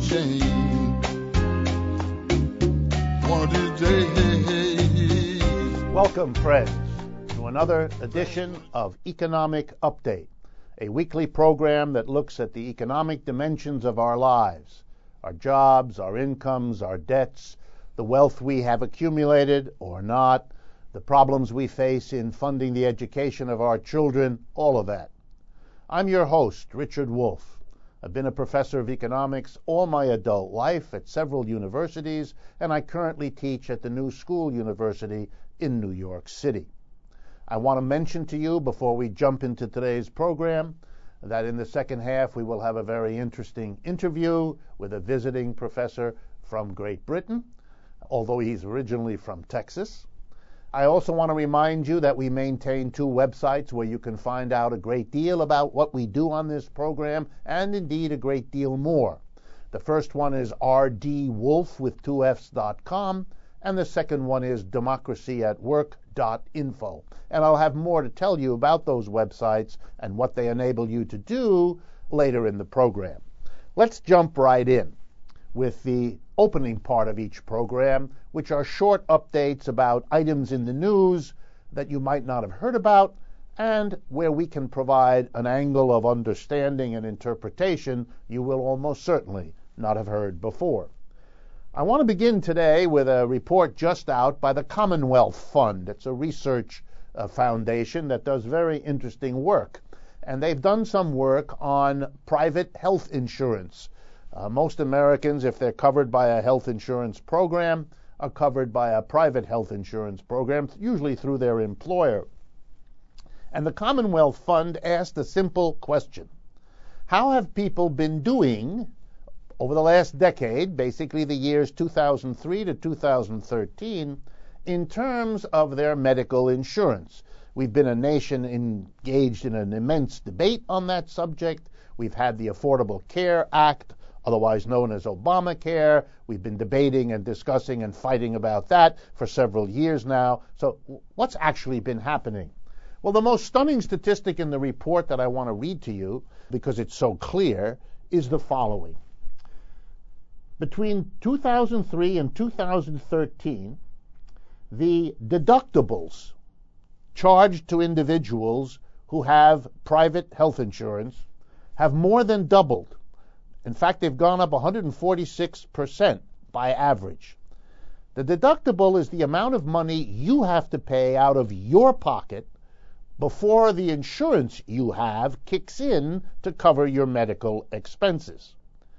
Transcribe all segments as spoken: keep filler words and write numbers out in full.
change one of these days. Welcome, friends, to another edition of Economic Update, a weekly program that looks at the economic dimensions of our lives, our jobs, our incomes, our debts, the wealth we have accumulated or not, the problems we face in funding the education of our children, all of that. I'm your host, Richard Wolff. I've been a professor of economics all my adult life at several universities, and I currently teach at the New School University in New York City. I want to mention to you before we jump into today's program that in the second half we will have a very interesting interview with a visiting professor from Great Britain, although he's originally from Texas. I also want to remind you that we maintain two websites where you can find out a great deal about what we do on this program, and indeed a great deal more. The first one is r d wolff with two F's dot com, and the second one is democracy at work dot info. And I'll have more to tell you about those websites and what they enable you to do later in the program. Let's jump right in with the opening part of each program, which are short updates about items in the news that you might not have heard about, and where we can provide an angle of understanding and interpretation you will almost certainly not have heard before. I want to begin today with a report just out by the Commonwealth Fund. It's a research uh, foundation that does very interesting work, and they've done some work on private health insurance. Uh, most Americans, if they're covered by a health insurance program, are covered by a private health insurance program, usually through their employer. And the Commonwealth Fund asked a simple question. How have people been doing over the last decade, basically the years two thousand three to two thousand thirteen, in terms of their medical insurance? We've been a nation engaged in an immense debate on that subject. We've had the Affordable Care Act, otherwise known as Obamacare. We've been debating and discussing and fighting about that for several years now. So what's actually been happening? Well, the most stunning statistic in the report that I want to read to you, because it's so clear, is the following. Between two thousand three and two thousand thirteen, the deductibles charged to individuals who have private health insurance have more than doubled. In fact, they've gone up one hundred forty-six percent by average. The deductible is the amount of money you have to pay out of your pocket before the insurance you have kicks in to cover your medical expenses.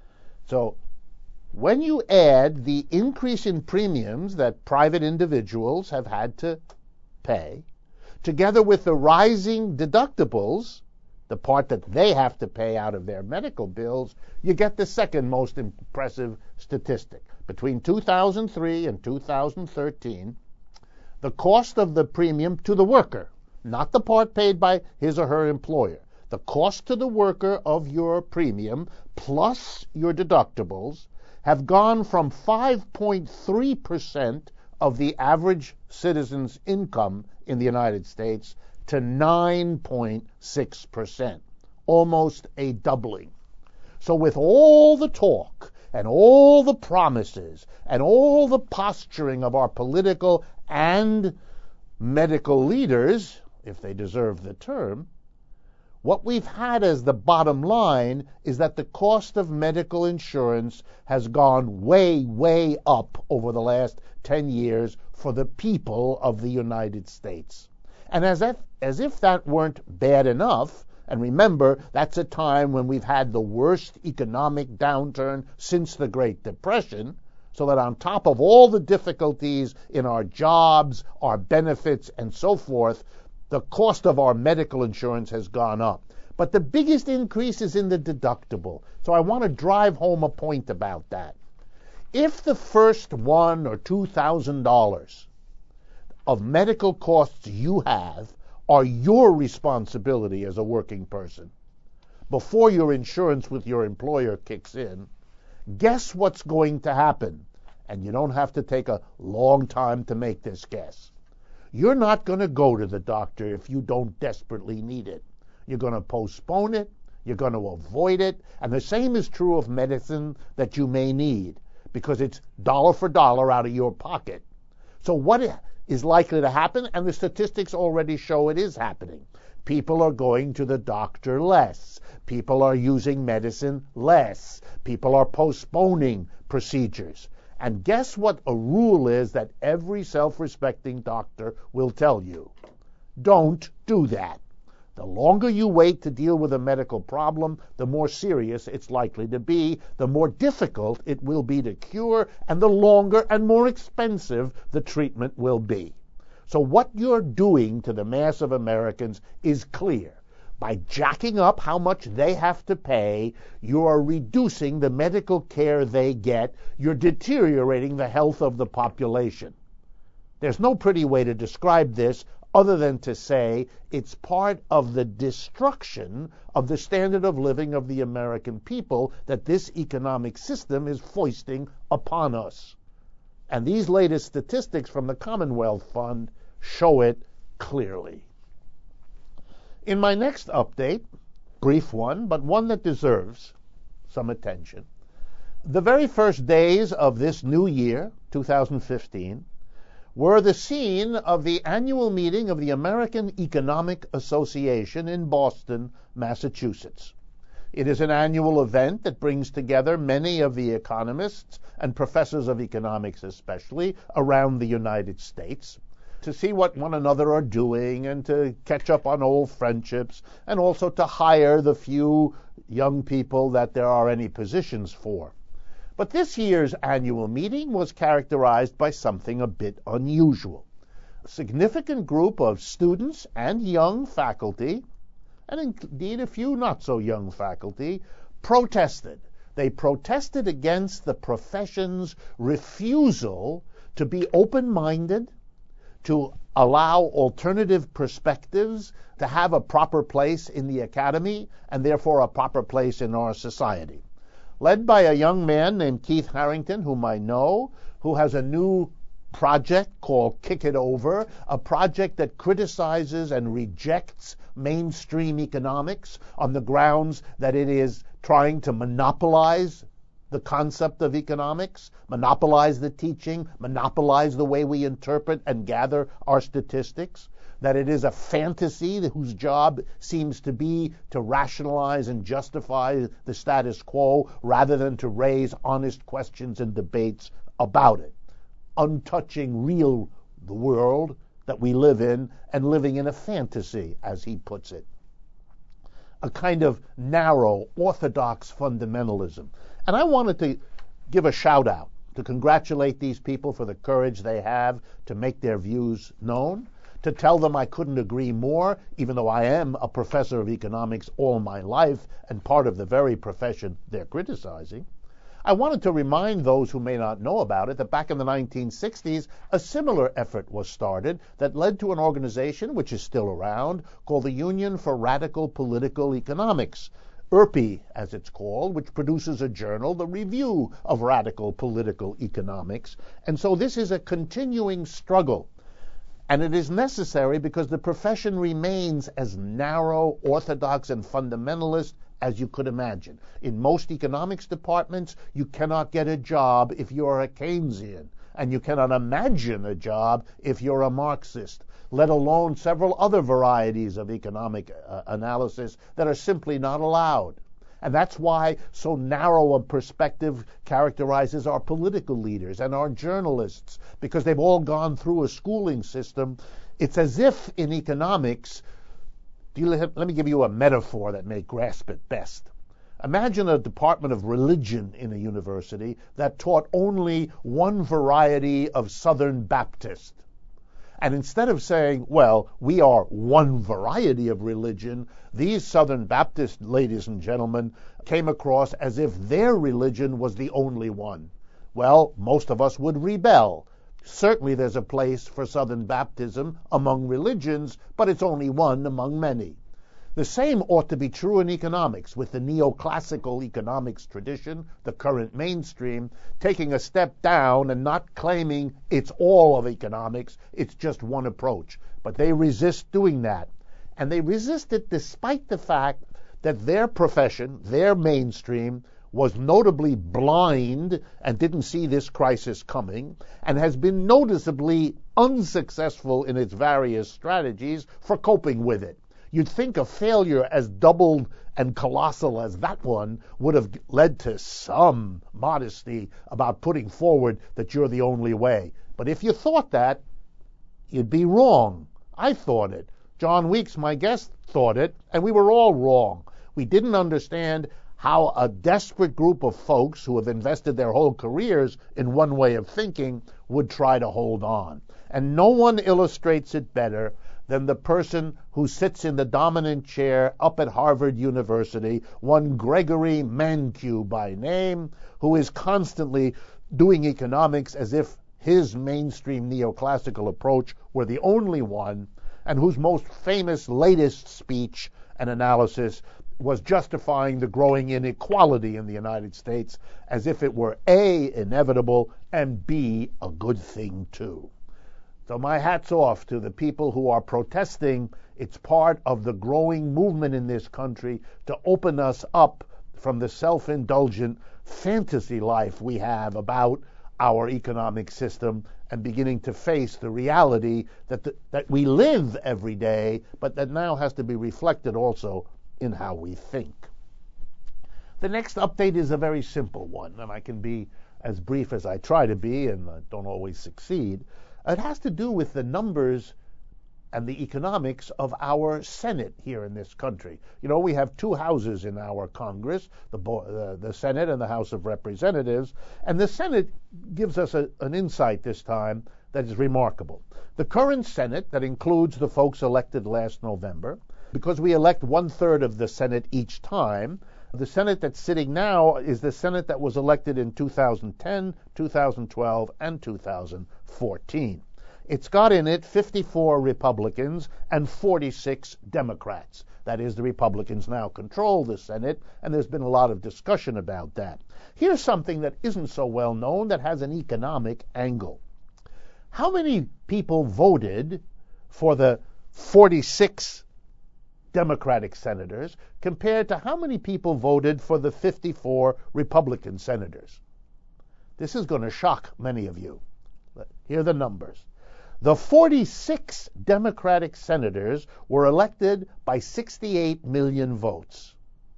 So when you add the increase in premiums that private individuals have had to pay, together with the rising deductibles, the part that they have to pay out of their medical bills, you get the second most impressive statistic. Between two thousand three and two thousand thirteen, the cost of the premium to the worker, not the part paid by his or her employer, the cost to the worker of your premium plus your deductibles have gone from five point three percent of the average citizen's income in the United States to nine point six percent, almost a doubling. So with all the talk and all the promises and all the posturing of our political and medical leaders, if they deserve the term, what we've had as the bottom line is that the cost of medical insurance has gone way, way up over the last ten years for the people of the United States. And as if, as if that weren't bad enough, and remember, that's a time when we've had the worst economic downturn since the Great Depression, so that on top of all the difficulties in our jobs, our benefits, and so forth, the cost of our medical insurance has gone up. But the biggest increase is in the deductible. So I want to drive home a point about that. If the first one or two thousand dollars of medical costs you have are your responsibility as a working person, before your insurance with your employer kicks in, guess what's going to happen? And you don't have to take a long time to make this guess. You're not going to go to the doctor if you don't desperately need it. You're going to postpone it. You're going to avoid it. And the same is true of medicine that you may need, because it's dollar for dollar out of your pocket. So what is likely to happen? And the statistics already show it is happening. People are going to the doctor less. People are using medicine less. People are postponing procedures. And guess what a rule is that every self-respecting doctor will tell you? Don't do that. The longer you wait to deal with a medical problem, the more serious it's likely to be, the more difficult it will be to cure, and the longer and more expensive the treatment will be. So what you're doing to the mass of Americans is clear. By jacking up how much they have to pay, you are reducing the medical care they get. You're deteriorating the health of the population. There's no pretty way to describe this other than to say it's part of the destruction of the standard of living of the American people that this economic system is foisting upon us. And these latest statistics from the Commonwealth Fund show it clearly. In my next update, brief one, but one that deserves some attention, the very first days of this new year, two thousand fifteen, were the scene of the annual meeting of the American Economic Association in Boston, Massachusetts. It is an annual event that brings together many of the economists and professors of economics especially around the United States to see what one another are doing and to catch up on old friendships, and also to hire the few young people that there are any positions for. But this year's annual meeting was characterized by something a bit unusual. A significant group of students and young faculty, and indeed a few not so young faculty, protested. They protested against the profession's refusal to be open-minded, to allow alternative perspectives, to have a proper place in the academy, and therefore a proper place in our society. Led by a young man named Keith Harrington, whom I know, who has a new project called Kick It Over, a project that criticizes and rejects mainstream economics on the grounds that it is trying to monopolize the concept of economics, monopolize the teaching, monopolize the way we interpret and gather our statistics, that it is a fantasy whose job seems to be to rationalize and justify the status quo rather than to raise honest questions and debates about it, untouching real the world that we live in and living in a fantasy, as he puts it. A kind of narrow, orthodox fundamentalism. And I wanted to give a shout out to congratulate these people for the courage they have to make their views known, to tell them I couldn't agree more, even though I am a professor of economics all my life and part of the very profession they're criticizing. I wanted to remind those who may not know about it that back in the nineteen sixties, a similar effort was started that led to an organization which is still around called the Union for Radical Political Economics, E R P E as it's called, which produces a journal, the Review of Radical Political Economics. And so this is a continuing struggle. And it is necessary because the profession remains as narrow, orthodox, and fundamentalist as you could imagine. In most economics departments, you cannot get a job if you're a Keynesian, and you cannot imagine a job if you're a Marxist, let alone several other varieties of economic uh, analysis that are simply not allowed. And that's why so narrow a perspective characterizes our political leaders and our journalists, because they've all gone through a schooling system. It's as if in economics, let me give you a metaphor that may grasp it best. Imagine a department of religion in a university that taught only one variety of Southern Baptist. And instead of saying, well, we are one variety of religion, these Southern Baptist ladies and gentlemen came across as if their religion was the only one. Well, most of us would rebel. Certainly there's a place for Southern Baptism among religions, but it's only one among many. The same ought to be true in economics, with the neoclassical economics tradition, the current mainstream, taking a step down and not claiming it's all of economics, it's just one approach. But they resist doing that. And they resist it despite the fact that their profession, their mainstream, was notably blind and didn't see this crisis coming, and has been noticeably unsuccessful in its various strategies for coping with it. You'd think a failure as doubled and colossal as that one would have led to some modesty about putting forward that you're the only way. But if you thought that, you'd be wrong. I thought it. John Weeks, my guest, thought it, and we were all wrong. We didn't understand how a desperate group of folks who have invested their whole careers in one way of thinking would try to hold on. And no one illustrates it better than the person who sits in the dominant chair up at Harvard University, one Gregory Mankiw by name, who is constantly doing economics as if his mainstream neoclassical approach were the only one, and whose most famous latest speech and analysis was justifying the growing inequality in the United States as if it were A, inevitable, and B, a good thing too. So my hat's off to the people who are protesting. It's part of the growing movement in this country to open us up from the self-indulgent fantasy life we have about our economic system and beginning to face the reality that the, that we live every day, but that now has to be reflected also in how we think. The next update is a very simple one, and I can be as brief as I try to be, and I don't always succeed. It has to do with the numbers and the economics of our Senate here in this country. You know, we have two houses in our Congress, the, uh, the Senate and the House of Representatives, and the Senate gives us a, an insight this time that is remarkable. The current Senate, that includes the folks elected last November, because we elect one-third of the Senate each time, the Senate that's sitting now is the Senate that was elected in two thousand ten, two thousand twelve, and two thousand fourteen. It's got in it fifty-four Republicans and forty-six Democrats. That is, the Republicans now control the Senate, and there's been a lot of discussion about that. Here's something that isn't so well known that has an economic angle. How many people voted for the forty-six Democratic senators compared to how many people voted for the fifty-four Republican senators? This is going to shock many of you. Here are the numbers. The forty-six Democratic senators were elected by sixty-eight million votes.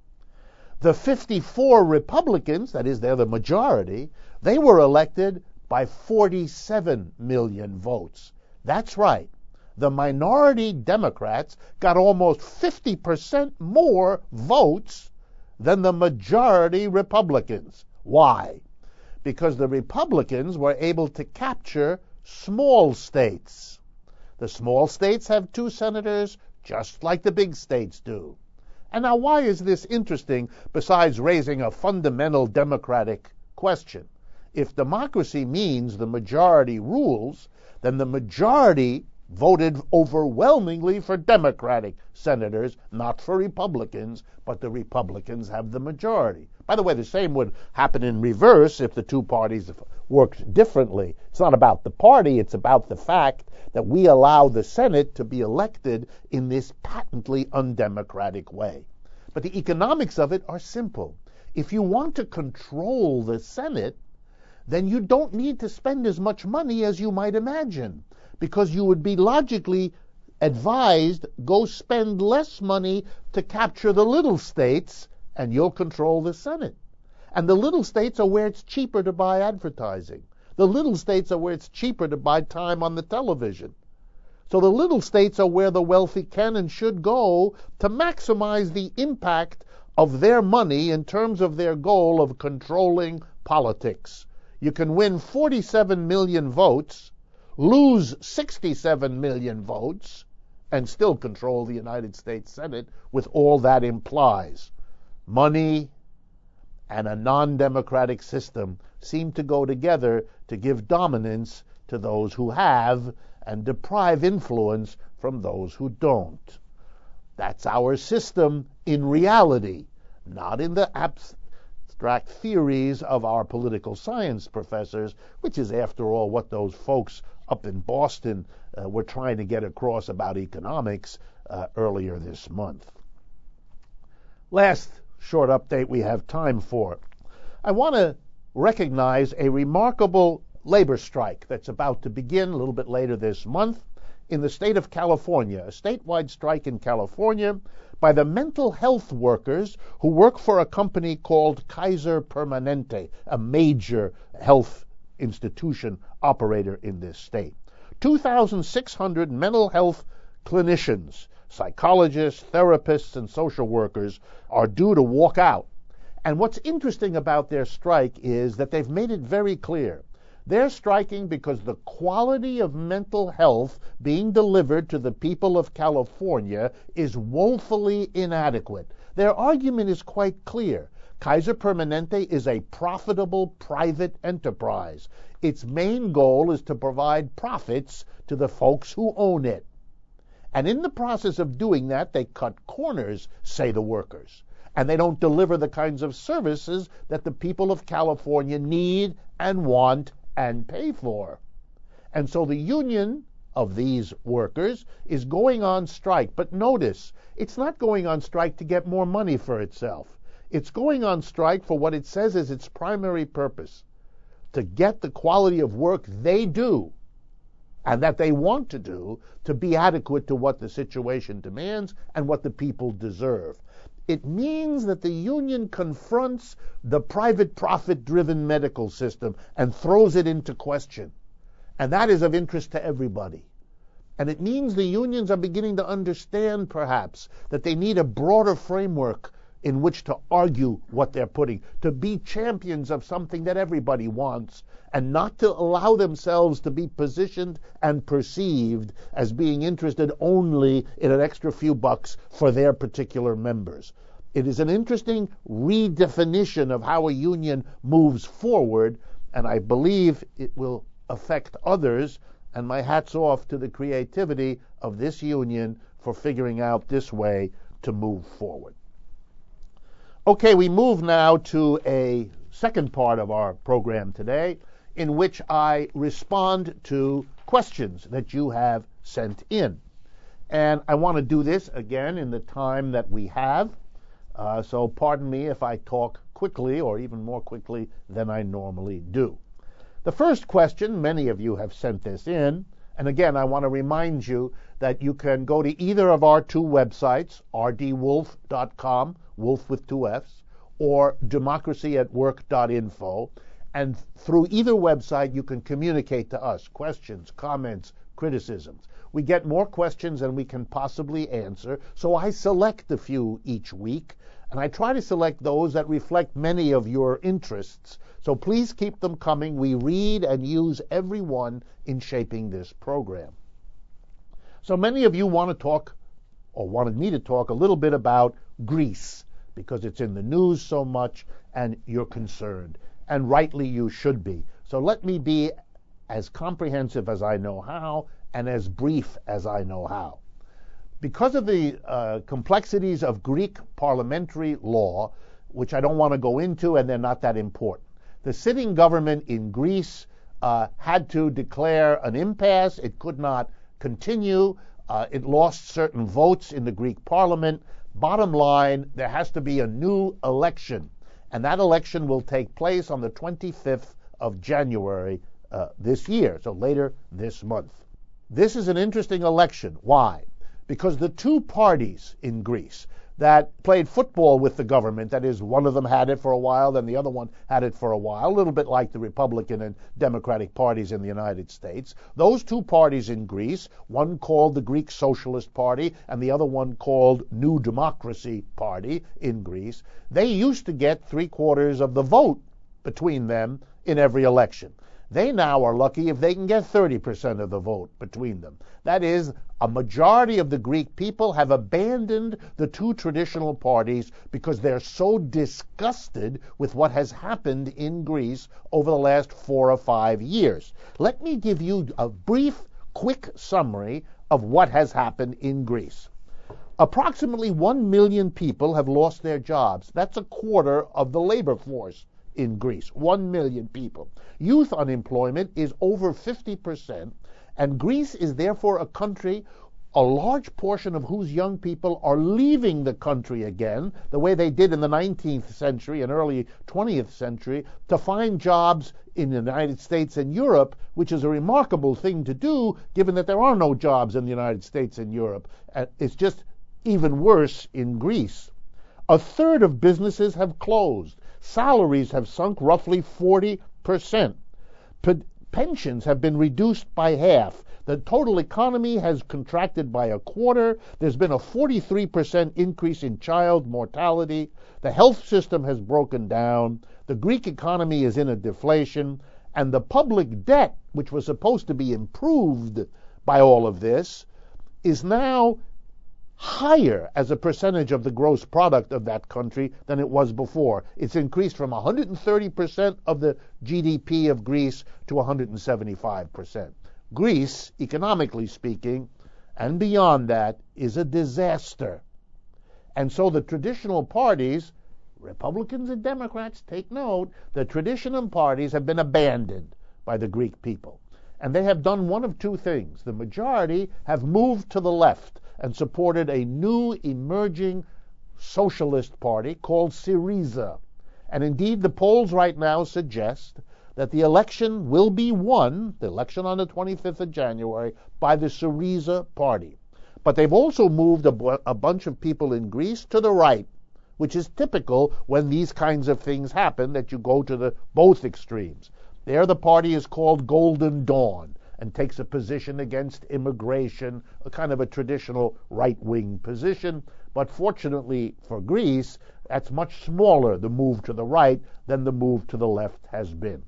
The fifty-four Republicans, that is, they're the majority, they were elected by forty-seven million votes. That's right. The minority Democrats got almost fifty percent more votes than the majority Republicans. Why? Because the Republicans were able to capture small states. The small states have two senators, just like the big states do. And now, why is this interesting besides raising a fundamental democratic question? If democracy means the majority rules, then the majority voted overwhelmingly for Democratic senators, not for Republicans, but the Republicans have the majority. By the way, the same would happen in reverse if the two parties worked differently. It's not about the party, it's about the fact that we allow the Senate to be elected in this patently undemocratic way. But the economics of it are simple. If you want to control the Senate, then you don't need to spend as much money as you might imagine, because you would be logically advised, go spend less money to capture the little states, and you'll control the Senate. And the little states are where it's cheaper to buy advertising. The little states are where it's cheaper to buy time on the television. So the little states are where the wealthy can and should go to maximize the impact of their money in terms of their goal of controlling politics. You can win forty-seven million votes, lose sixty-seven million votes, and still control the United States Senate with all that implies. Money and a non-democratic system seem to go together to give dominance to those who have and deprive influence from those who don't. That's our system in reality, not in the abstract theories of our political science professors, which is, after all, what those folks up in Boston uh, were trying to get across about economics uh, earlier this month. Last short update we have time for. I want to recognize a remarkable labor strike that's about to begin a little bit later this month in the state of California, a statewide strike in California by the mental health workers who work for a company called Kaiser Permanente, a major health institution operator in this state. two thousand six hundred mental health clinicians, psychologists, therapists, and social workers are due to walk out. And what's interesting about their strike is that they've made it very clear. They're striking because the quality of mental health being delivered to the people of California is woefully inadequate. Their argument is quite clear. Kaiser Permanente is a profitable private enterprise. Its main goal is to provide profits to the folks who own it. And in the process of doing that, they cut corners, say the workers. And they don't deliver the kinds of services that the people of California need and want and pay for. And so the union of these workers is going on strike. But notice, it's not going on strike to get more money for itself. It's going on strike for what it says is its primary purpose, to get the quality of work they do and that they want to do to be adequate to what the situation demands and what the people deserve. It means that the union confronts the private profit-driven medical system and throws it into question. And that is of interest to everybody. And it means the unions are beginning to understand, perhaps, that they need a broader framework in which to argue what they're putting, to be champions of something that everybody wants, and not to allow themselves to be positioned and perceived as being interested only in an extra few bucks for their particular members. It is an interesting redefinition of how a union moves forward, and I believe it will affect others, and my hat's off to the creativity of this union for figuring out this way to move forward. Okay, we move now to a second part of our program today, in which I respond to questions that you have sent in. And I want to do this again in the time that we have, uh, so pardon me if I talk quickly or even more quickly than I normally do. The first question, many of you have sent this in, and again, I want to remind you that you can go to either of our two websites, r d wolf dot com, Wolf with two F's, or democracy at work dot info, and through either website you can communicate to us questions, comments, criticisms. We get more questions than we can possibly answer, so I select a few each week, and I try to select those that reflect many of your interests. So please keep them coming. We read and use every one in shaping this program. So many of you want to talk, or wanted me to talk, a little bit about Greece, because it's in the news so much and you're concerned. And rightly you should be. So let me be as comprehensive as I know how and as brief as I know how. Because of the uh, complexities of Greek parliamentary law, which I don't want to go into and they're not that important, the sitting government in Greece uh, had to declare an impasse. It could not continue. Uh, it lost certain votes in the Greek parliament. Bottom line, there has to be a new election, and that election will take place on the twenty-fifth of January uh, this year, so later this month. This is an interesting election. Why? Because the two parties in Greece that played football with the government, that is, one of them had it for a while, then the other one had it for a while, a little bit like the Republican and Democratic parties in the United States. Those two parties in Greece, one called the Greek Socialist Party and the other one called New Democracy Party in Greece, they used to get three-quarters of the vote between them in every election. They now are lucky if they can get thirty percent of the vote between them. That is, a majority of the Greek people have abandoned the two traditional parties because they're so disgusted with what has happened in Greece over the last four or five years. Let me give you a brief, quick summary of what has happened in Greece. Approximately one million people have lost their jobs. That's a quarter of the labor force in Greece, one million people. Youth unemployment is over fifty percent, and Greece is therefore a country a large portion of whose young people are leaving the country again, the way they did in the nineteenth century and early twentieth century, to find jobs in the United States and Europe, which is a remarkable thing to do, given that there are no jobs in the United States and Europe. It's just even worse in Greece. A third of businesses have closed. Salaries have sunk roughly forty percent. P- pensions have been reduced by half. The total economy has contracted by a quarter. There's been a forty-three percent increase in child mortality. The health system has broken down. The Greek economy is in a deflation. And the public debt, which was supposed to be improved by all of this, is now higher as a percentage of the gross product of that country than it was before. It's increased from one hundred thirty percent of the G D P of Greece to one hundred seventy-five percent. Greece, economically speaking, and beyond that, is a disaster. And so the traditional parties, Republicans and Democrats, take note, the traditional parties have been abandoned by the Greek people. And they have done one of two things. The majority have moved to the left and supported a new emerging socialist party called Syriza. And indeed, the polls right now suggest that the election will be won, the election on the twenty-fifth of January, by the Syriza party. But they've also moved a, bu- a bunch of people in Greece to the right, which is typical when these kinds of things happen, that you go to the both extremes. There the party is called Golden Dawn and takes a position against immigration, a kind of a traditional right-wing position. But fortunately for Greece, that's much smaller, the move to the right, than the move to the left has been.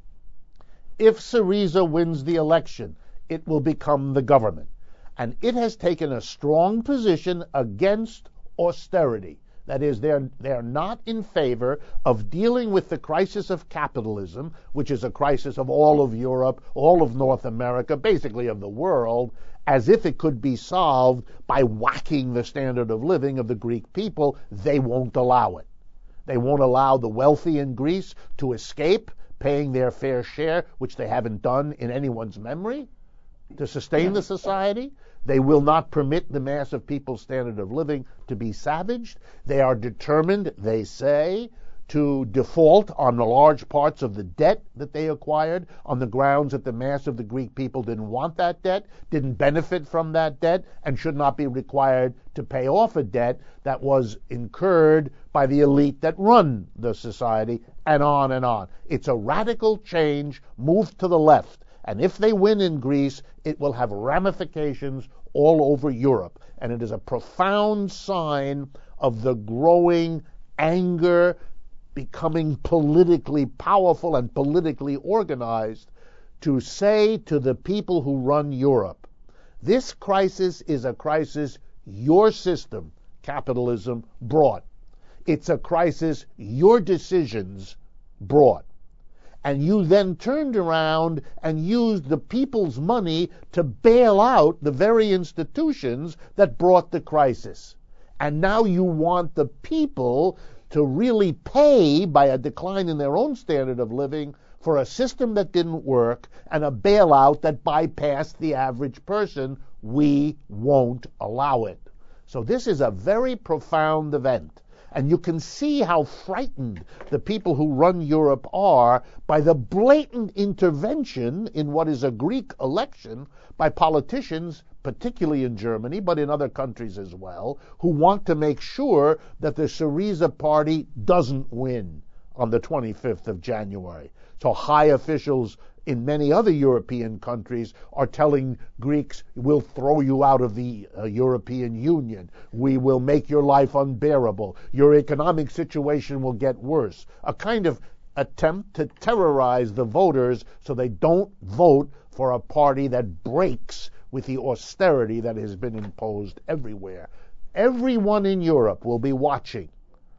If Syriza wins the election, it will become the government. And it has taken a strong position against austerity. That is, they're, they're not in favor of dealing with the crisis of capitalism, which is a crisis of all of Europe, all of North America, basically of the world, as if it could be solved by whacking the standard of living of the Greek people. They won't allow it. They won't allow the wealthy in Greece to escape paying their fair share, which they haven't done in anyone's memory, to sustain the society. They will not permit the mass of people's standard of living to be savaged. They are determined, they say, to default on the large parts of the debt that they acquired on the grounds that the mass of the Greek people didn't want that debt, didn't benefit from that debt, and should not be required to pay off a debt that was incurred by the elite that run the society, and on and on. It's a radical change, moved to the left. And if they win in Greece, it will have ramifications all over Europe. And it is a profound sign of the growing anger, becoming politically powerful and politically organized, to say to the people who run Europe, this crisis is a crisis your system, capitalism, brought. It's a crisis your decisions brought. And you then turned around and used the people's money to bail out the very institutions that brought the crisis. And now you want the people to really pay by a decline in their own standard of living for a system that didn't work and a bailout that bypassed the average person. We won't allow it. So this is a very profound event. And you can see how frightened the people who run Europe are by the blatant intervention in what is a Greek election by politicians, particularly in Germany, but in other countries as well, who want to make sure that the Syriza party doesn't win on the twenty-fifth of January. So high officials in many other European countries are telling Greeks, we'll throw you out of the uh, European Union. We will make your life unbearable. Your economic situation will get worse. A kind of attempt to terrorize the voters so they don't vote for a party that breaks with the austerity that has been imposed everywhere. Everyone in Europe will be watching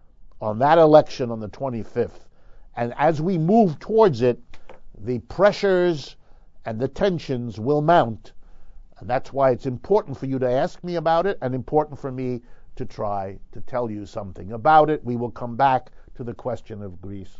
on that election on the twenty-fifth. And as we move towards it, the pressures and the tensions will mount. And that's why it's important for you to ask me about it and important for me to try to tell you something about it. We will come back to the question of Greece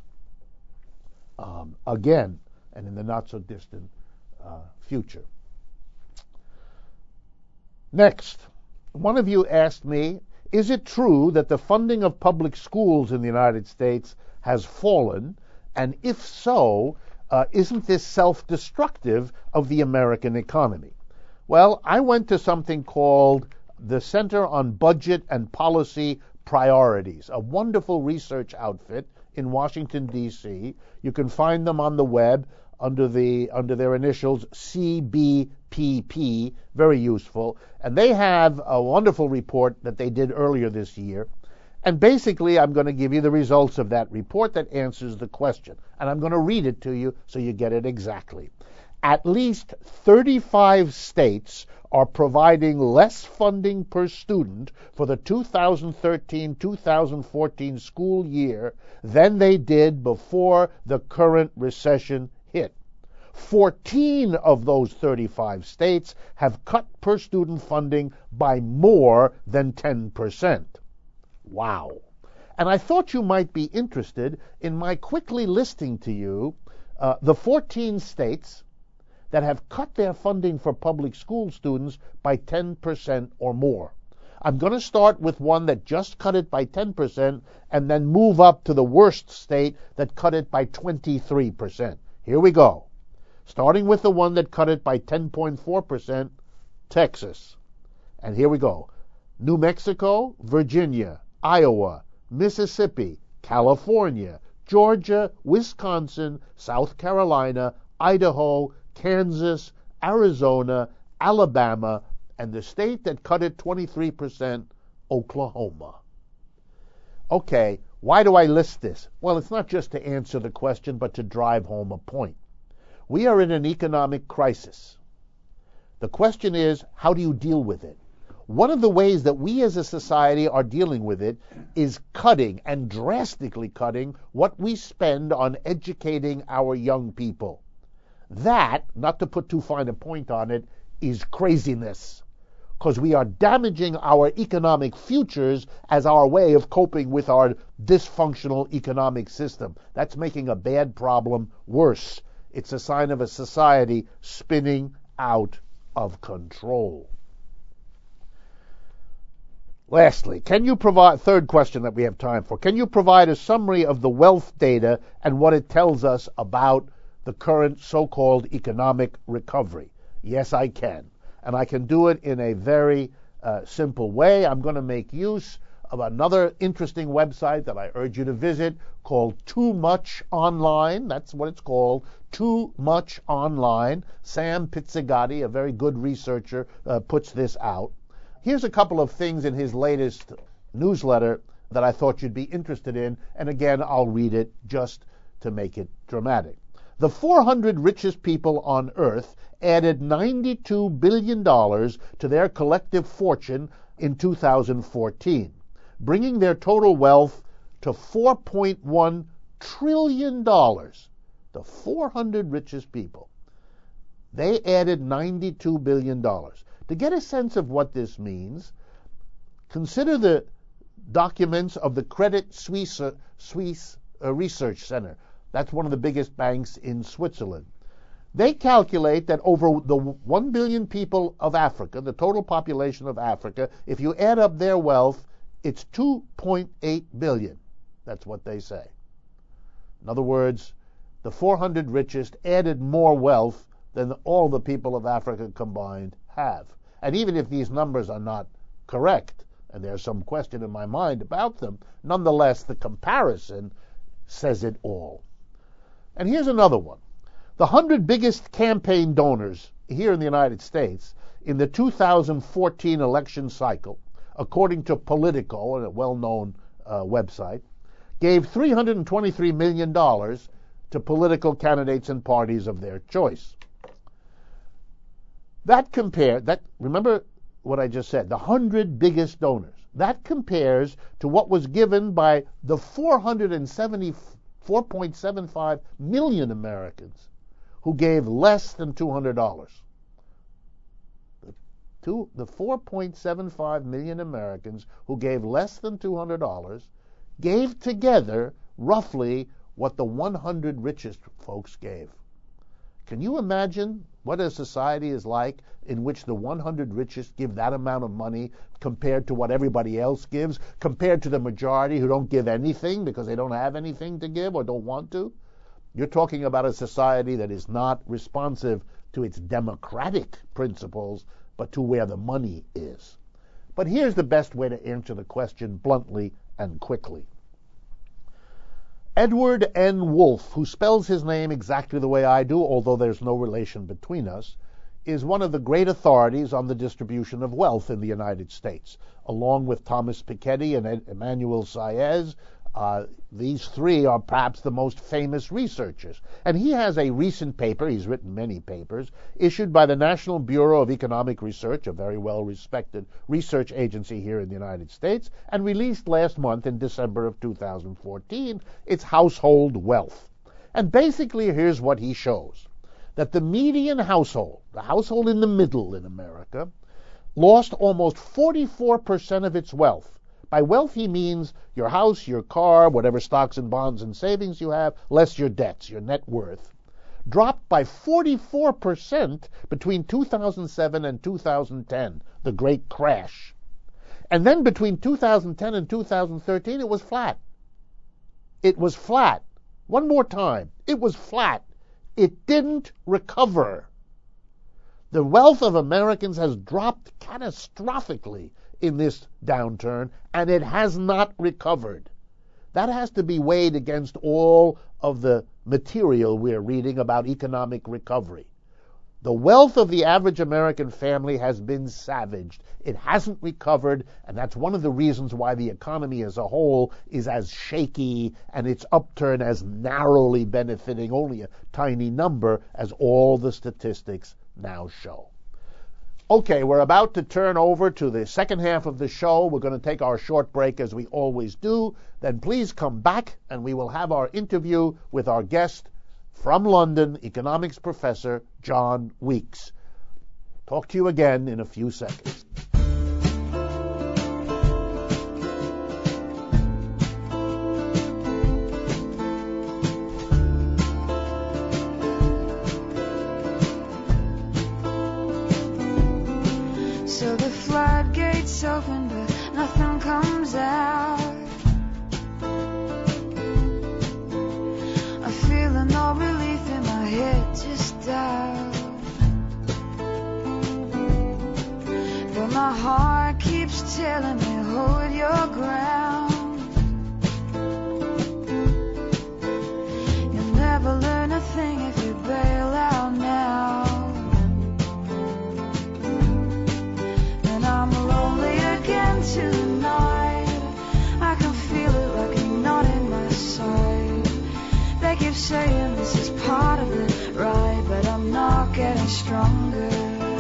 um, again and in the not-so-distant uh, future. Next, one of you asked me, is it true that the funding of public schools in the United States has fallen? And if so, uh, isn't this self-destructive of the American economy? Well, I went to something called the Center on Budget and Policy Priorities, a wonderful research outfit in Washington, D C. You can find them on the web under the under their initials C B P P, very useful. And they have a wonderful report that they did earlier this year. And basically, I'm going to give you the results of that report that answers the question. And I'm going to read it to you so you get it exactly. At least thirty-five states are providing less funding per student for the two thousand thirteen two thousand fourteen school year than they did before the current recession hit. fourteen of those thirty-five states have cut per student funding by more than ten percent. Wow. And I thought you might be interested in my quickly listing to you uh, the fourteen states that have cut their funding for public school students by ten percent or more. I'm going to start with one that just cut it by ten percent and then move up to the worst state that cut it by twenty-three percent. Here we go. Starting with the one that cut it by ten point four percent, Texas. And here we go. New Mexico, Virginia, Iowa, Mississippi, California, Georgia, Wisconsin, South Carolina, Idaho, Kansas, Arizona, Alabama, and the state that cut it twenty-three percent, Oklahoma. Okay, why do I list this? Well, it's not just to answer the question, but to drive home a point. We are in an economic crisis. The question is, how do you deal with it? One of the ways that we as a society are dealing with it is cutting, and drastically cutting, what we spend on educating our young people. That, not to put too fine a point on it, is craziness, because we are damaging our economic futures as our way of coping with our dysfunctional economic system. That's making a bad problem worse. It's a sign of a society spinning out of control. Lastly, can you provide, third question that we have time for, can you provide a summary of the wealth data and what it tells us about the current so-called economic recovery? Yes, I can. And I can do it in a very uh, simple way. I'm going to make use of another interesting website that I urge you to visit called Too Much Online. That's what it's called, Too Much Online. Sam Pizzigatti, a very good researcher, uh, puts this out. Here's a couple of things in his latest newsletter that I thought you'd be interested in, and again, I'll read it just to make it dramatic. The four hundred richest people on Earth added ninety-two billion dollars to their collective fortune in two thousand fourteen, bringing their total wealth to four point one trillion dollars. The four hundred richest people. They added ninety-two billion dollars. To get a sense of what this means, consider the documents of the Credit Suisse, uh, Suisse uh, Research Center. That's one of the biggest banks in Switzerland. They calculate that over the one billion people of Africa, the total population of Africa, if you add up their wealth, it's two point eight billion. That's what they say. In other words, the four hundred richest added more wealth than all the people of Africa combined have. And even if these numbers are not correct, and there's some question in my mind about them, nonetheless, the comparison says it all. And here's another one. The one hundred biggest campaign donors here in the United States in the two thousand fourteen election cycle, according to Politico, a well-known uh, website, gave three hundred twenty-three million dollars to political candidates and parties of their choice. That compared, that, remember what I just said, the one hundred biggest donors. That compares to what was given by the four hundred seventy-four point seven five million Americans who gave less than two hundred dollars. The, two, the four point seven five million Americans who gave less than two hundred dollars gave together roughly what the one hundred richest folks gave. Can you imagine what a society is like in which the one hundred richest give that amount of money compared to what everybody else gives, compared to the majority who don't give anything because they don't have anything to give or don't want to? You're talking about a society that is not responsive to its democratic principles, but to where the money is. But here's the best way to answer the question bluntly and quickly. Edward N. Wolff, who spells his name exactly the way I do, although there's no relation between us, is one of the great authorities on the distribution of wealth in the United States. Along with Thomas Piketty and Ed- Emmanuel Saez, uh, these three are perhaps the most famous researchers. And he has a recent paper, he's written many papers, issued by the National Bureau of Economic Research, a very well-respected research agency here in the United States, and released last month in December of two thousand fourteen, its Household Wealth. And basically, here's what he shows. That the median household, the household in the middle in America, lost almost forty-four percent of its wealth. By wealth, he means your house, your car, whatever stocks and bonds and savings you have, less your debts, your net worth, dropped by forty-four percent between two thousand seven and two thousand ten, the great crash. And then between two thousand ten and two thousand thirteen, it was flat. It was flat. One more time. It was flat. It didn't recover. The wealth of Americans has dropped catastrophically in this downturn, and it has not recovered. That has to be weighed against all of the material we're reading about economic recovery. The wealth of the average American family has been savaged. It hasn't recovered, and that's one of the reasons why the economy as a whole is as shaky and its upturn as narrowly benefiting only a tiny number as all the statistics now show. Okay, we're about to turn over to the second half of the show. We're going to take our short break as we always do. Then please come back and we will have our interview with our guest from London, economics professor John Weeks. Talk to you again in a few seconds. So the floodgates open, but nothing comes out. I'm feeling no relief in my head, just doubt. But my heart keeps telling me, hold your ground. You'll never learn a thing if you bail out now. I'm lonely again tonight. I can feel it like a knot in my side. They keep saying this is part of the ride, but I'm not getting stronger.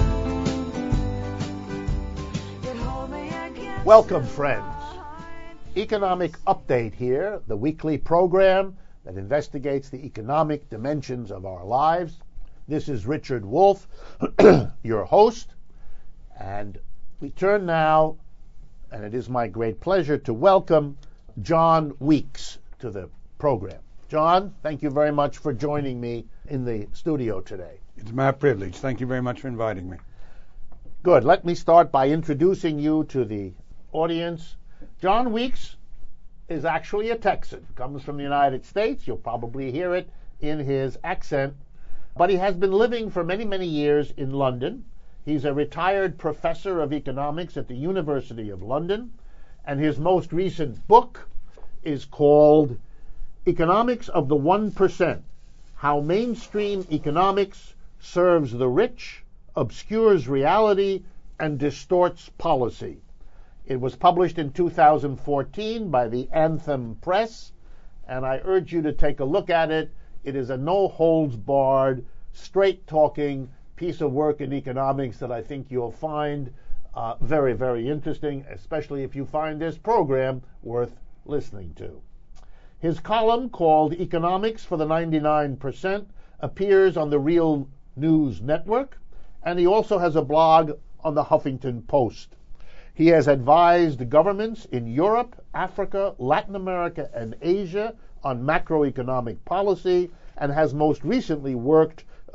Welcome, friends. Economic Update here, the weekly program that investigates the economic dimensions of our lives. This is Richard Wolff, your host, and we turn now, and it is my great pleasure to welcome John Weeks to the program. John, thank you very much for joining me in the studio today. It's my privilege. Thank you very much for inviting me. Good. Let me start by introducing you to the audience. John Weeks is actually a Texan. Comes from the United States. You'll probably hear it in his accent. But he has been living for many, many years in London. He's a retired professor of economics at the University of London, and his most recent book is called Economics of the one percent, How Mainstream Economics Serves the Rich, Obscures Reality, and Distorts Policy. It was published in two thousand fourteen by the Anthem Press, and I urge you to take a look at it. It is a no-holds-barred, straight-talking piece of work in economics that I think you'll find uh, very, very interesting, especially if you find this program worth listening to. His column, called Economics for the ninety-nine percent, appears on the Real News Network, and he also has a blog on the Huffington Post. He has advised governments in Europe, Africa, Latin America, and Asia on macroeconomic policy, and has most recently worked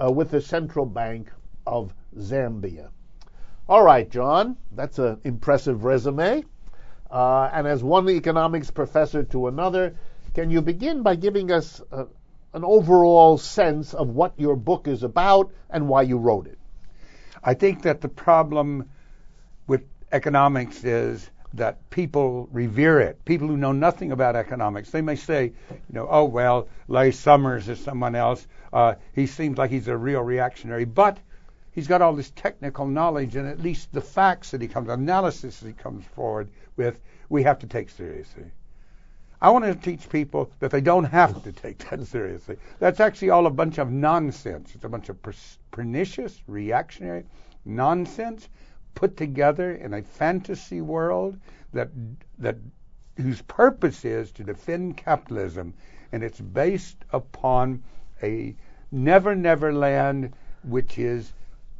uh, with the Central Bank of Zambia. All right, John, that's an impressive resume. Uh, and as one economics professor to another, can you begin by giving us uh, an overall sense of what your book is about and why you wrote it? I think that the problem with economics is that people revere it. People who know nothing about economics, they may say, you know, oh, well, Larry Summers is someone else. Uh, he seems like he's a real reactionary, but he's got all this technical knowledge, and at least the facts that he comes, analysis that he comes forward with, we have to take seriously. I want to teach people that they don't have to take that seriously. That's actually all a bunch of nonsense. It's a bunch of per- pernicious, reactionary nonsense put together in a fantasy world that that whose purpose is to defend capitalism, and it's based upon a never never land which is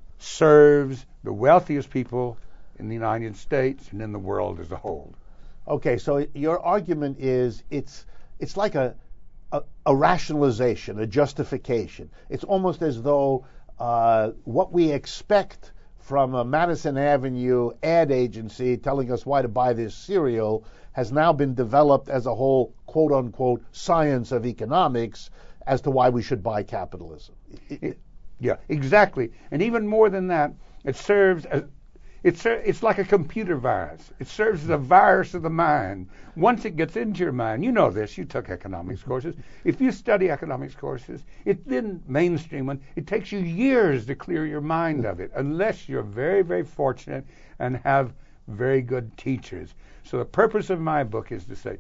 serves the wealthiest people in the United States and in the world as a whole. Okay, so your argument is it's it's like a a, a rationalization, a justification. It's almost as though uh, what we expect from a Madison Avenue ad agency telling us why to buy this cereal has now been developed as a whole quote-unquote science of economics as to why we should buy capitalism. It, yeah, exactly. And even more than that, it serves as It's it's like a computer virus. It serves as a virus of the mind. Once it gets into your mind, you know this, you took economics courses. If you study economics courses, it then mainstream one. It takes you years to clear your mind of it, unless you're very, very fortunate and have very good teachers. So the purpose of my book is to say,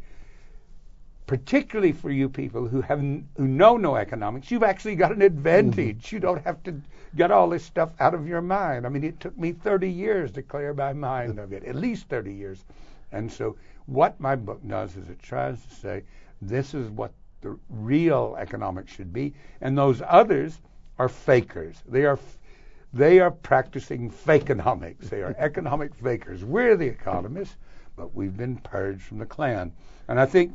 particularly for you people who have who know no economics, you've actually got an advantage. Mm-hmm. You don't have to get all this stuff out of your mind. I mean, it took me thirty years to clear my mind of it, at least thirty years. And so what my book does is it tries to say, this is what the real economics should be, and those others are fakers. They are they are practicing fakeonomics. They are economic fakers. We're the economists, but we've been purged from the clan. And I think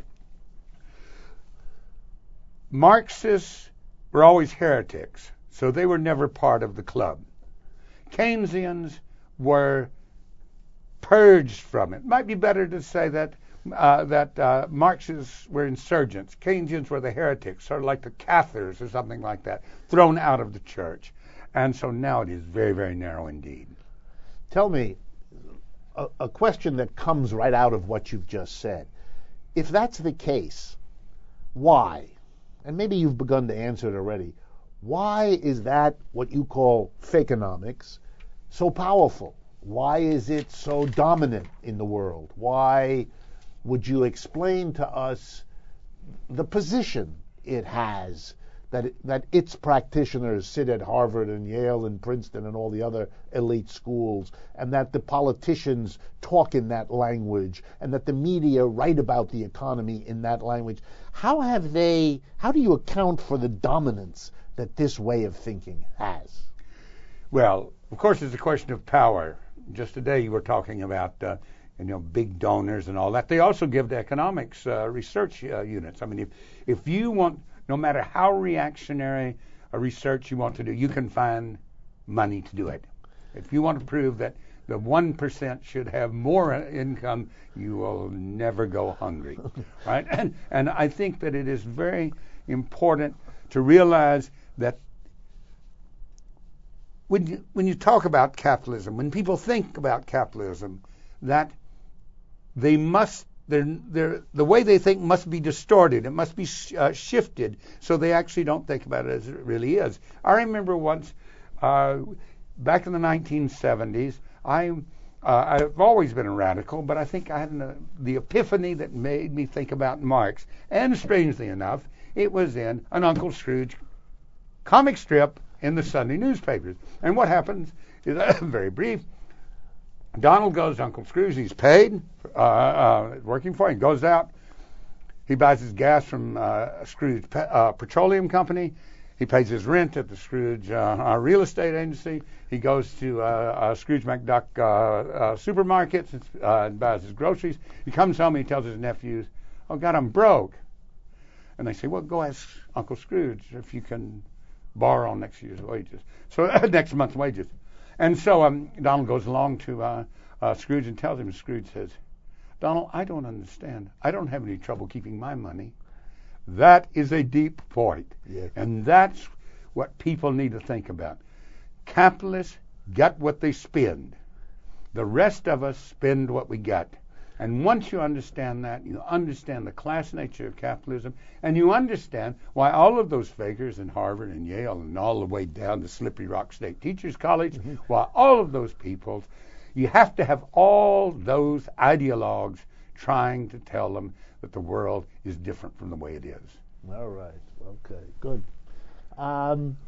Marxists were always heretics, so they were never part of the club. Keynesians were purged from it. Might be better to say that uh, that uh, Marxists were insurgents. Keynesians were the heretics, sort of like the Cathars or something like that, thrown out of the church. And so now it is very, very narrow indeed. Tell me, a, a question that comes right out of what you've just said. If that's the case, why? And maybe you've begun to answer it already. Why is that what you call fakeonomics so powerful? Why is it so dominant in the world? Why would you explain to us the position it has, that it, that its practitioners sit at Harvard and Yale and Princeton and all the other elite schools, and that the politicians talk in that language, and that the media write about the economy in that language? How have they, how do you account for the dominance that this way of thinking has? Well, of course, it's a question of power. Just today you were talking about uh, you know, big donors and all that. They also give to economics uh, research uh, units. I mean, if if you want, no matter how reactionary a research you want to do, you can find money to do it. If you want to prove that the one percent should have more income, you will never go hungry, right? And and I think that it is very important to realize that when you, when you talk about capitalism, when people think about capitalism, that they must, they're, they're, the way they think must be distorted. It must be sh- uh, shifted, so they actually don't think about it as it really is. I remember once, uh, back in the nineteen seventies, I, uh, I've always been a radical, but I think I had an, uh, the epiphany that made me think about Marx. And strangely enough, it was in an Uncle Scrooge comic strip in the Sunday newspapers. And what happens is, uh, very brief, Donald goes to Uncle Scrooge. He's paid, uh, uh, working for him. He goes out. He buys his gas from uh, Scrooge uh, Petroleum Company. He pays his rent at the Scrooge uh, real estate agency. He goes to uh, uh, Scrooge McDuck uh, uh, supermarkets uh, and buys his groceries. He comes home and he tells his nephews, "Oh God, I'm broke." And they say, "Well, go ask Uncle Scrooge if you can borrow next year's wages, so next month's wages. And so um, Donald goes along to uh, uh, Scrooge and tells him. Scrooge says, Donald, I don't understand. I don't have any trouble keeping my money. That is a deep point. Yes. And that's what people need to think about. Capitalists get what they spend. The rest of us spend what we get. And once you understand that, you understand the class nature of capitalism, and you understand why all of those fakers in Harvard and Yale and all the way down to Slippery Rock State Teachers College, mm-hmm. why all of those people, you have to have all those ideologues trying to tell them that the world is different from the way it is. All right. Okay, good. Um,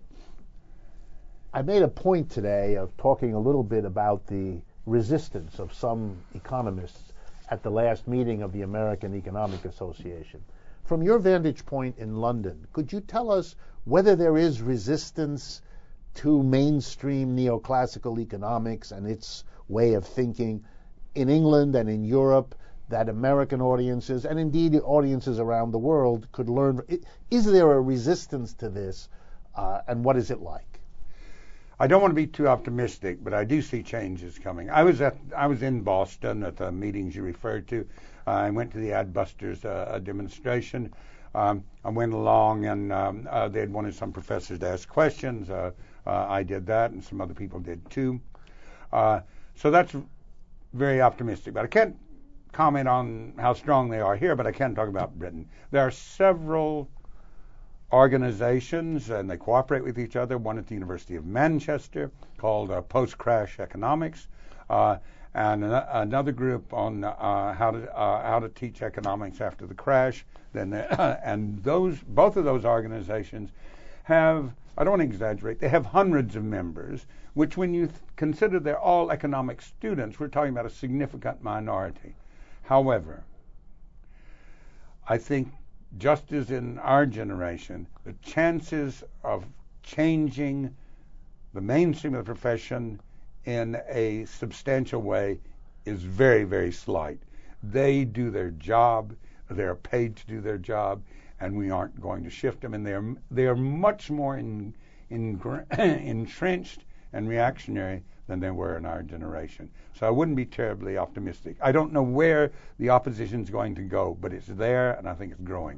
I made a point today of talking a little bit about the resistance of some economists at the last meeting of the American Economic Association. From your vantage point in London, could you tell us whether there is resistance to mainstream neoclassical economics and its way of thinking in England and in Europe that American audiences, and indeed audiences around the world, could learn? Is there a resistance to this, uh, and what is it like? I don't want to be too optimistic, but I do see changes coming. I was at I was in Boston at the meetings you referred to. Uh, I went to the Adbusters uh, demonstration. Um, I went along, and um, uh, they had wanted some professors to ask questions. Uh, uh, I did that, and some other people did too. Uh, so that's very optimistic. But I can't comment on how strong they are here, but I can talk about Britain. There are several organizations, and they cooperate with each other. One at the University of Manchester called uh, Post-Crash Economics, uh, and an- another group on uh, how to uh, how to teach economics after the crash. Then, uh, and those both of those organizations have, I don't want to exaggerate, they have hundreds of members, which when you th- consider they're all economic students, we're talking about a significant minority. However, I think just as in our generation, the chances of changing the mainstream of the profession in a substantial way is very, very slight. They do their job, they're paid to do their job, and we aren't going to shift them. And they're they are much more in, in, entrenched and reactionary than they were in our generation. So I wouldn't be terribly optimistic. I don't know where the opposition's going to go, but it's there, and I think it's growing.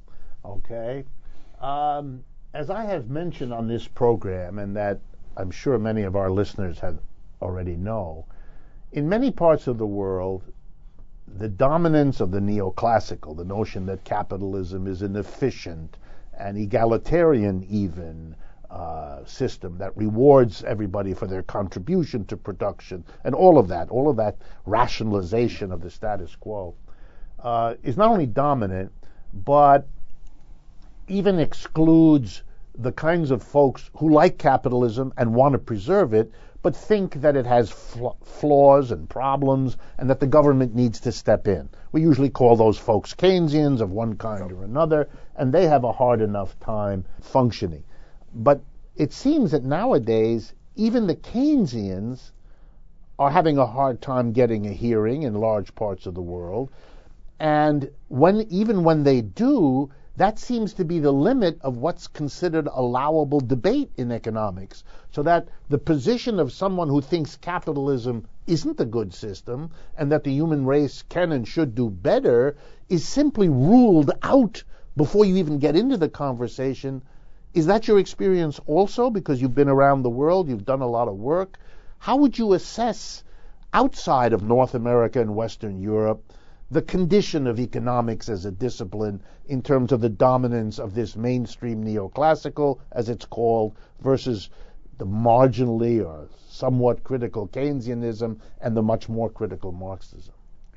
Okay. Um, as I have mentioned on this program, and that I'm sure many of our listeners have already know, in many parts of the world, the dominance of the neoclassical, the notion that capitalism is an efficient and egalitarian even uh, system that rewards everybody for their contribution to production, and all of that, all of that rationalization of the status quo, uh, is not only dominant, but even excludes the kinds of folks who like capitalism and want to preserve it, but think that it has fl- flaws and problems and that the government needs to step in. We usually call those folks Keynesians of one kind or another, and they have a hard enough time functioning. But it seems that nowadays, even the Keynesians are having a hard time getting a hearing in large parts of the world, and when even when they do, that seems to be the limit of what's considered allowable debate in economics, so that the position of someone who thinks capitalism isn't a good system and that the human race can and should do better is simply ruled out before you even get into the conversation. Is that your experience also? Because you've been around the world, you've done a lot of work. How would you assess, outside of North America and Western Europe, the condition of economics as a discipline in terms of the dominance of this mainstream neoclassical, as it's called, versus the marginally or somewhat critical Keynesianism and the much more critical Marxism?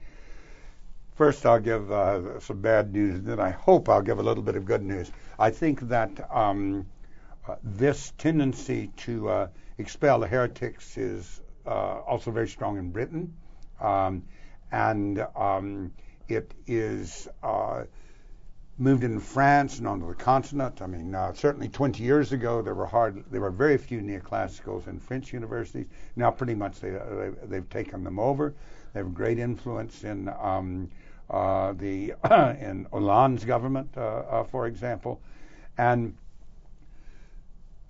First, I'll give uh, some bad news, and then I hope I'll give a little bit of good news. I think that um, uh, this tendency to uh, expel the heretics is uh, also very strong in Britain. Um, And um, it is uh, moved in France and onto the continent. I mean, uh, certainly twenty years ago, there were hard, there were very few neoclassicals in French universities. Now, pretty much they, they they've taken them over. They have great influence in um, uh, the in Hollande's government, uh, uh, for example, and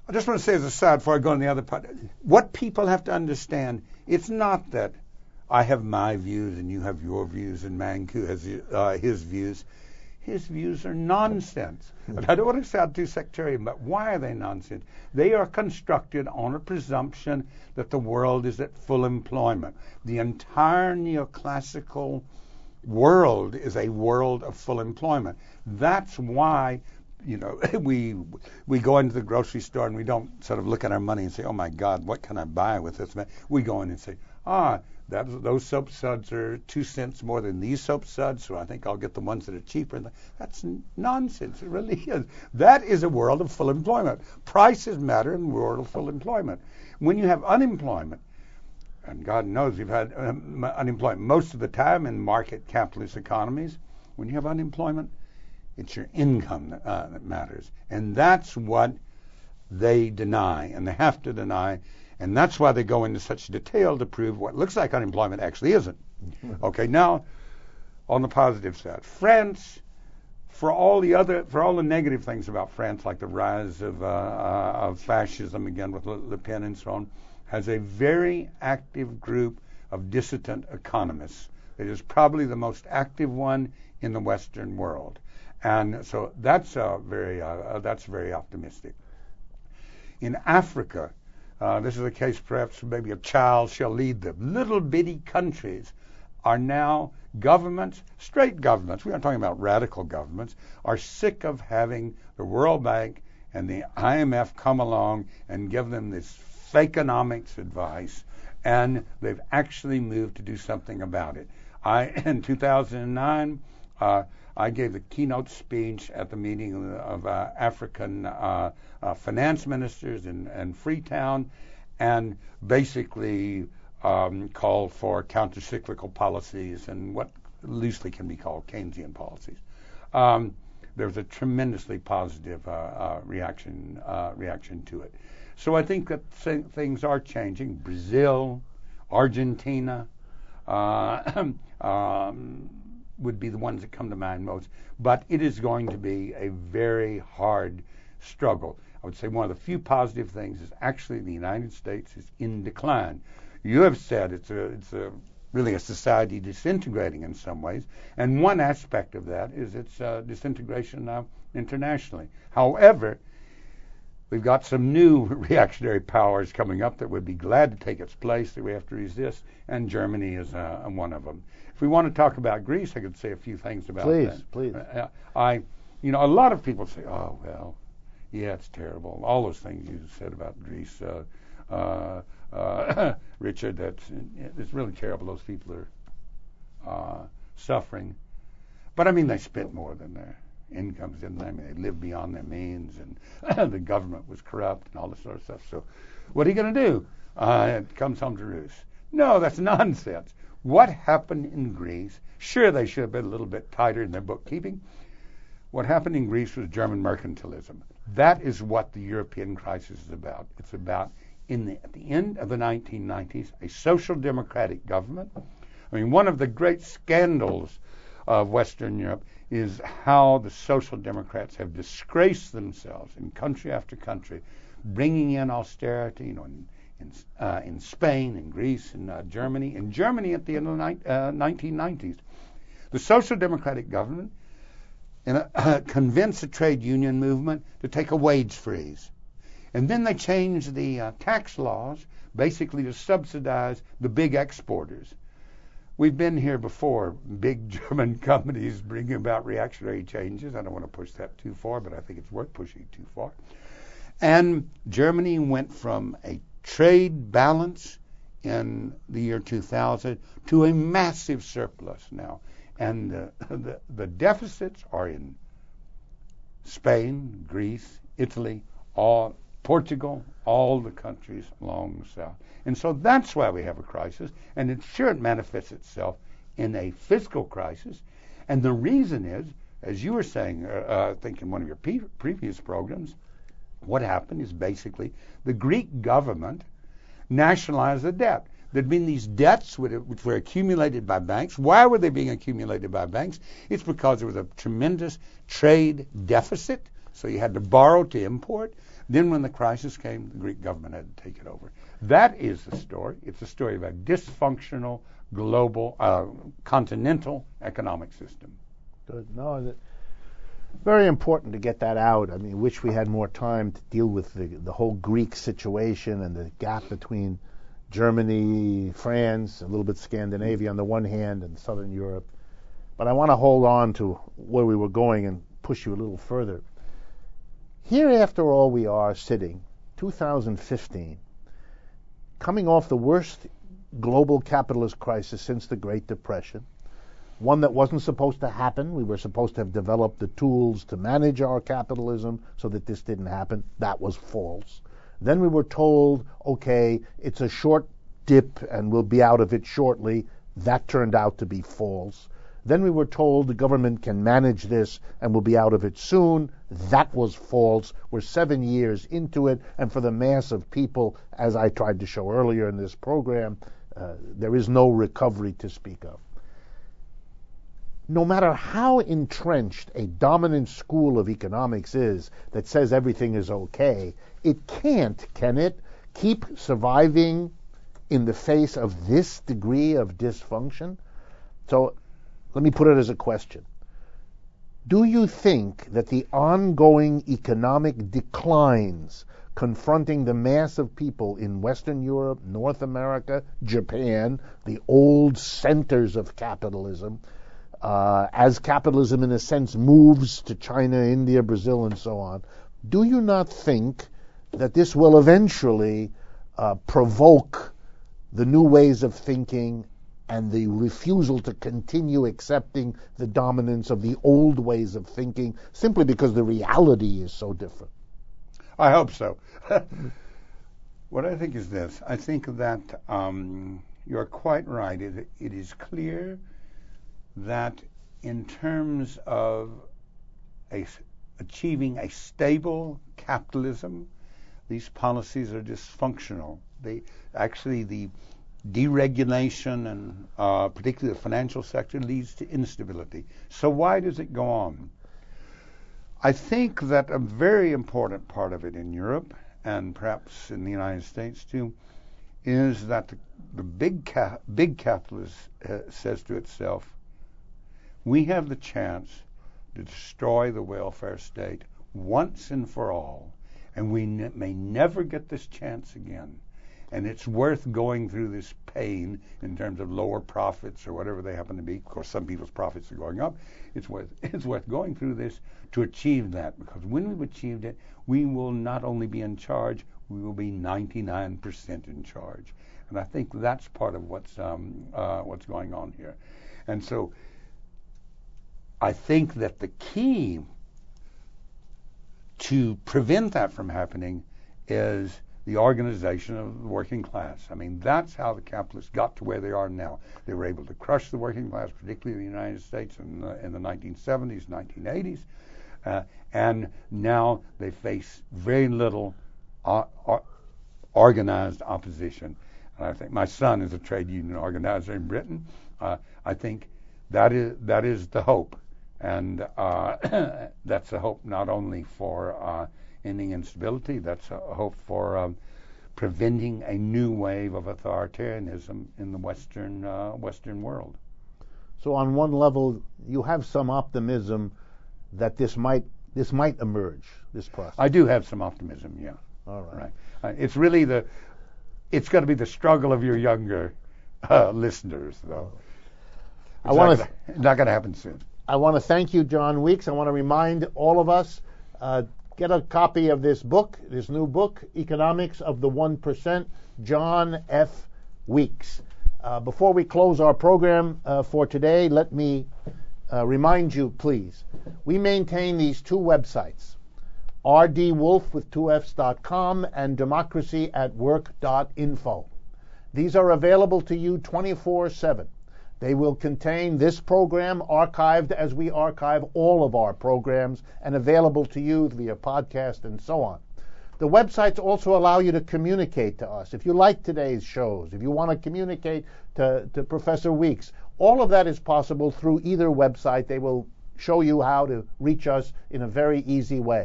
I just want to say as a side before I go on the other part, what people have to understand, it's not that I have my views and you have your views and Manku has uh, his views. His views are nonsense. And I don't want to sound too sectarian, but why are they nonsense? They are constructed on a presumption that the world is at full employment. The entire neoclassical world is a world of full employment. That's why, you know, we we go into the grocery store and we don't sort of look at our money and say, oh my God, what can I buy with this? We go in and say, ah, that, those soap suds are two cents more than these soap suds, so I think I'll get the ones that are cheaper. That's nonsense. It really is. That is a world of full employment. Prices matter in the world of full employment. When you have unemployment, and God knows we've had um, unemployment most of the time in market capitalist economies, when you have unemployment, it's your income that, uh, that matters. And that's what they deny, and they have to deny. And that's why they go into such detail to prove what looks like unemployment actually isn't. Okay, now, on the positive side, France, for all the other, for all the negative things about France, like the rise of, uh, uh, of fascism, again with Le, Le Pen and so on, has a very active group of dissident economists. It is probably the most active one in the Western world. And so that's uh, very, uh, that's very optimistic. In Africa, Uh, this is a case perhaps maybe a child shall lead them. Little bitty countries are now governments, straight governments, we aren't talking about radical governments, are sick of having the World Bank and the I M F come along and give them this fakeonomics advice, and they've actually moved to do something about it. I, in two thousand nine, uh, I gave the keynote speech at the meeting of uh, African uh, uh, finance ministers in, in Freetown, and basically um, called for counter-cyclical policies and what loosely can be called Keynesian policies. Um, there was a tremendously positive uh, uh, reaction uh, reaction to it. So I think that th- things are changing. Brazil, Argentina, uh, um, would be the ones that come to mind most. But it is going to be a very hard struggle. I would say one of the few positive things is actually the United States is in decline. You have said it's a, it's a really a society disintegrating in some ways, and one aspect of that is its uh, disintegration uh, internationally. However, we've got some new reactionary powers coming up that would be glad to take its place that we have to resist, and Germany is uh, one of them. If we want to talk about Greece, I could say a few things about please, that. Please, please. Uh, I, you know, a lot of people say, oh, well, yeah, it's terrible. All those things you said about Greece, uh, uh, uh, Richard, that's it's really terrible. Those people are uh, suffering. But, I mean, they spent more than their incomes, didn't they? I mean, they lived beyond their means, and the government was corrupt and all this sort of stuff. So what are you going to do? Uh, it comes home to roost. No, that's nonsense. What happened in Greece? Sure, they should have been a little bit tighter in their bookkeeping. What happened in Greece was German mercantilism. That is what the European crisis is about. It's about, in the, at the end of the nineteen nineties, a social democratic government. I mean, one of the great scandals of Western Europe is how the social democrats have disgraced themselves in country after country, bringing in austerity, you know, in, in, uh, in Spain, in Greece, in uh, Germany. In Germany at the end of the ni- uh, nineteen nineties, the social democratic government and uh, convinced the trade union movement to take a wage freeze. And then they changed the uh, tax laws basically to subsidize the big exporters. We've been here before, big German companies bringing about reactionary changes. I don't want to push that too far, but I think it's worth pushing too far. And Germany went from a trade balance in the year two thousand to a massive surplus now. And uh, the, the deficits are in Spain, Greece, Italy, all Portugal, all the countries along the south. And so that's why we have a crisis, and it sure it manifests itself in a fiscal crisis. And the reason is, as you were saying, uh, I think in one of your pe- previous programs, what happened is basically the Greek government nationalized the debt. There'd been these debts which were accumulated by banks. Why were they being accumulated by banks? It's because there was a tremendous trade deficit, so you had to borrow to import. Then when the crisis came, the Greek government had to take it over. That is the story. It's a story of a dysfunctional global, uh, continental economic system. Good. No, th- very important to get that out. I mean, wish we had more time to deal with the, the whole Greek situation and the gap between Germany, France, a little bit Scandinavia on the one hand, and Southern Europe. But I want to hold on to where we were going and push you a little further. Here, after all, we are sitting, two thousand fifteen, coming off the worst global capitalist crisis since the Great Depression, one that wasn't supposed to happen. We were supposed to have developed the tools to manage our capitalism so that this didn't happen. That was false. Then we were told, okay, it's a short dip and we'll be out of it shortly. That turned out to be false. Then we were told the government can manage this and we'll be out of it soon. That was false. We're seven years into it, and for the mass of people, as I tried to show earlier in this program, uh, there is no recovery to speak of. No matter how entrenched a dominant school of economics is that says everything is okay, it can't, can it, keep surviving in the face of this degree of dysfunction? So let me put it as a question. Do you think that the ongoing economic declines confronting the mass of people in Western Europe, North America, Japan, the old centers of capitalism, uh, as capitalism in a sense moves to China, India, Brazil, and so on, do you not think that this will eventually uh, provoke the new ways of thinking and the refusal to continue accepting the dominance of the old ways of thinking simply because the reality is so different? I hope so. What I think is this. I think that um, you're quite right. It, it is clear that in terms of a, achieving a stable capitalism, these policies are dysfunctional. They actually, the deregulation and uh, particularly the financial sector leads to instability. So why does it go on? I think that a very important part of it in Europe, and perhaps in the United States too, is that the, the big ca- big capitalist uh, says to itself, we have the chance to destroy the welfare state once and for all, and we ne- may never get this chance again. And it's worth going through this pain in terms of lower profits or whatever they happen to be. Of course, some people's profits are going up. It's worth it's worth going through this to achieve that, because when we've achieved it, we will not only be in charge, we will be ninety-nine percent in charge. And I think that's part of what's um, uh, what's going on here. And so I think that the key to prevent that from happening is the organization of the working class. I mean, that's how the capitalists got to where they are now. They were able to crush the working class, particularly in the United States in the, in the nineteen seventies, nineteen eighties, uh, and now they face very little uh, uh, organized opposition. And I think my son is a trade union organizer in Britain. Uh, I think that is that is the hope, and uh, that's a hope not only for uh, ending instability, that's a hope for um, preventing a new wave of authoritarianism in the Western uh, Western world. So on one level, you have some optimism that this might this might emerge, this process. I do have some optimism, yeah. All right. Right. Uh, it's really the, it's going to be the struggle of your younger uh, listeners, though. It's I want to. Th- not going to happen soon. I want to thank you, John Weeks. I want to remind all of us. Uh, Get a copy of this book, this new book, Economics of the one percent, John F. Weeks. Uh, before we close our program uh, for today, let me uh, remind you, please, we maintain these two websites, r d wolf with two f's dot com and democracy at work dot info. These are available to you twenty-four seven. They will contain this program archived as we archive all of our programs and available to you via podcast and so on. The websites also allow you to communicate to us. If you like today's shows, if you want to communicate to, to Professor Weeks, all of that is possible through either website. They will show you how to reach us in a very easy way.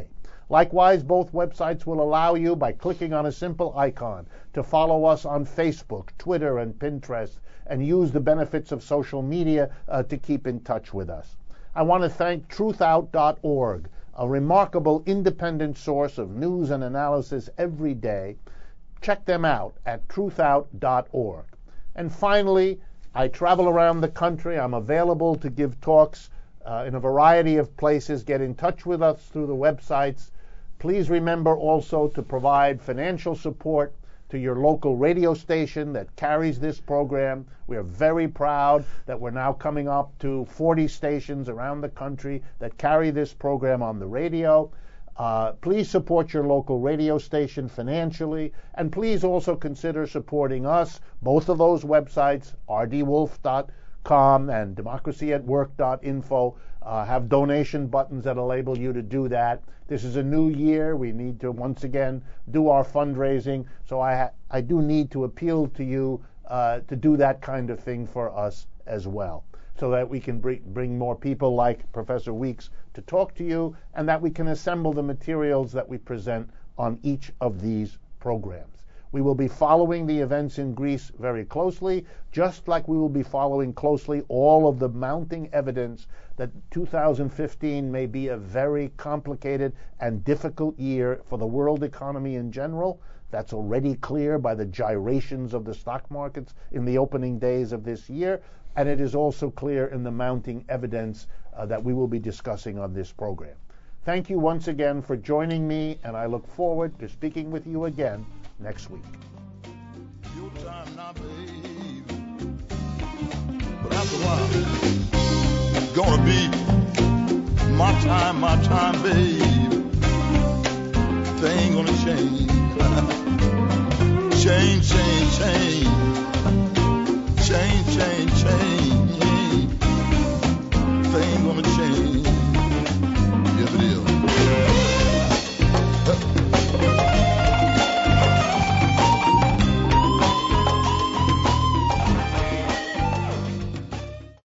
Likewise, both websites will allow you, by clicking on a simple icon, to follow us on Facebook, Twitter, and Pinterest, and use the benefits of social media uh, to keep in touch with us. I want to thank truth out dot org, a remarkable independent source of news and analysis every day. Check them out at truth out dot org. And finally, I travel around the country. I'm available to give talks uh, in a variety of places. Get in touch with us through the websites. Please remember also to provide financial support to your local radio station that carries this program. We are very proud that we're now coming up to forty stations around the country that carry this program on the radio. Uh, please support your local radio station financially, and please also consider supporting us. Both of those websites, r d wolf dot com and democracy at work dot info, uh, have donation buttons that enable you to do that. This is a new year. We need to once again do our fundraising, so I, ha- I do need to appeal to you uh, to do that kind of thing for us as well, so that we can bring, bring more people like Professor Weeks to talk to you, and that we can assemble the materials that we present on each of these programs. We will be following the events in Greece very closely, just like we will be following closely all of the mounting evidence that two thousand fifteen may be a very complicated and difficult year for the world economy in general. That's already clear by the gyrations of the stock markets in the opening days of this year, and it is also clear in the mounting evidence uh, that we will be discussing on this program. Thank you once again for joining me, and I look forward to speaking with you again next week. Your time now, babe. But after a while, it's gonna be my time, my time, babe. Things gonna change. change, change, change. Change, change, change.